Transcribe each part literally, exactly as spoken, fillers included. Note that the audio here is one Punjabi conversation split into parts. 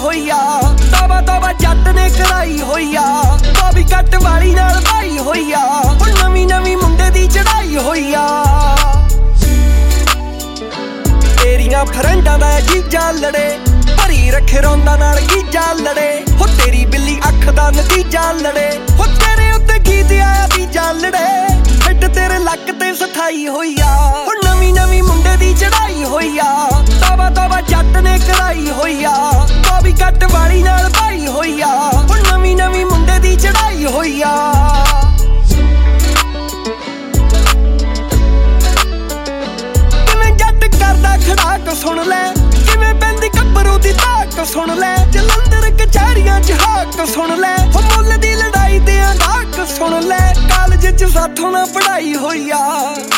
ਹੋਈ ਆ। ਤਵਾ ਤਵਾ ਜੱਟ ਨੇ ਕਰਾਈ ਹੋਈ ਆ। ਬੋਬੀ ਕੱਟ ਵਾਲੀ ਨਾਲ ਭਾਈ ਹੋਈ ਆ। ਹੁਣ ਨਵੀਂ ਨਵੀਂ ਮੁੰਡੇ ਦੀ ਚੜਾਈ ਹੋਈ ਆ। ਤੇਰੀਆਂ ਫਰੈਂਡਾਂ ਦਾ ਜੀਜਾ ਲੜੇ, ਭਰੀ ਰੱਖੇ ਰੌਂਦਾ ਨਾਲ ਗੀਜਾ ਲੜੇ। ਹੋ ਤੇਰੀ ਬਿੱਲੀ ਅੱਖ ਦਾ ਨਤੀਜਾ ਲੜੇ। ਹੋ ਤੇਰੇ ਉੱਤੇ ਗੀਤ ਆਇਆ ਬੀਜਾ ਲੜੇ। ਫਿੱਟ ਤੇਰੇ ਲੱਕ ਤੇ ਸਥਾਈ ਹੋਈ ਆ। ਹੁਣ ਨਵੀਂ ਨਵੀਂ ਮੁੰਡੇ ਦੀ ਚੜਾਈ ਹੋਈ ਆ। ਤਵਾ ਤਵਾ ਜੱਟ ਨੇ ਕਰਾਈ ਹੋਈ ਆ। ਬੋਬੀ ਕੱਟ ਵਾਲੀ ਨਾਲ ਭਾਈ ਹੋਈ ਆ। ਹੁਣ ਨਵੀਂ ਨਵੀਂ ਮੁੰਡੇ ਦੀ ਚੜਾਈ ਹੋਈ ਆ। ਕਿਵੇਂ ਜੱਟ ਕਰਦਾ ਖੜਾਕ ਸੁਣ ਲੈ, ਕਿਵੇਂ ਪੈਂਦੀ ਗੱਭਰੂ ਦੀ ਧਾਕ ਸੁਣ ਲੈ। ਜਲੰਧਰ ਕਚਹਿਰੀਆਂ ਚ ਹਾਕ ਸੁਣ ਲੈ। ਹੋ ਮੁੱਲ ਦੀ ਲੜਾਈ ਤੇ ਡਾਕ ਸੁਣ ਲੈ। ਕਾਲਜ ਚ ਸਾਥੋਂ ਨਾ ਪੜ੍ਹਾਈ ਹੋਈ ਆ।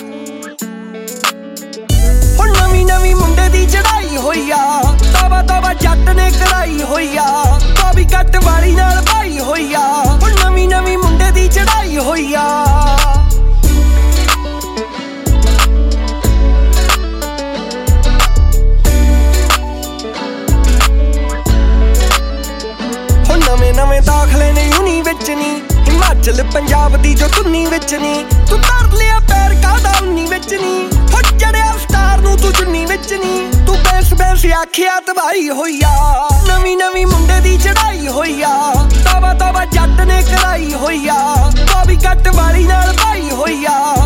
ਹੁਣ ਨਵੀਂ ਨਵੀਂ ਮੁੰਡੇ ਦੀ ਚੜਾਈ ਹੋਈ ਆ। ਤਵਾ ਤਵਾ ਜੱਟ ਨੇ ਕਰਾਈ ਹੋਈ ਆ। ਬੋਬੀ ਕੱਟ ਵਾਲੀ ਨਾਲ ਭਾਈ ਹੋਈ ਆ। ਹੁਣ ਨਵੀਂ ਨਵੀਂ ਮੁੰਡੇ ਦੀ ਚੜਾਈ ਹੋਈ ਆ। ਹੁਣ ਨਵੇਂ ਨਵੇਂ ਦਾਖਲੇ ਨੇ ਯੂਨੀ ਵਿੱਚ ਨੀ, ਹਿਮਾਚਲ ਪੰਜਾਬ ਦੀ ਜੋ ਧੁੰਨੀ ਵਿੱਚ ਨੀ। ਤੂੰ ਧਰ ਲਿਆ ਪੈਰ ਕਾਹਦਾ ਉਨੀ ਵਿੱਚ ਨੀ। ਹੋ ਚੜਿਆ ਸਟਾਰ ਨੂੰ ਤੂੰ ਚੁੰਨੀ ਵਿੱਚ ਨੀ। ਤੂੰ ਬੈਸ ਬੈਸ ਆਖਿਆ ਤਬਾਹੀ ਹੋਈ ਆ। ਨਵੀਂ ਨਵੀਂ ਮੁੰਡੇ ਦੀ ਚੜਾਈ ਹੋਈ ਆ। ਤਵਾ ਤਵਾ ਜੱਟ ਨੇ ਕਰਾਈ ਹੋਈ ਆ। ਬੋਬੀ ਕੱਟ ਵਾਲੀ ਨਾਲ ਭਾਈ ਹੋਈ ਆ।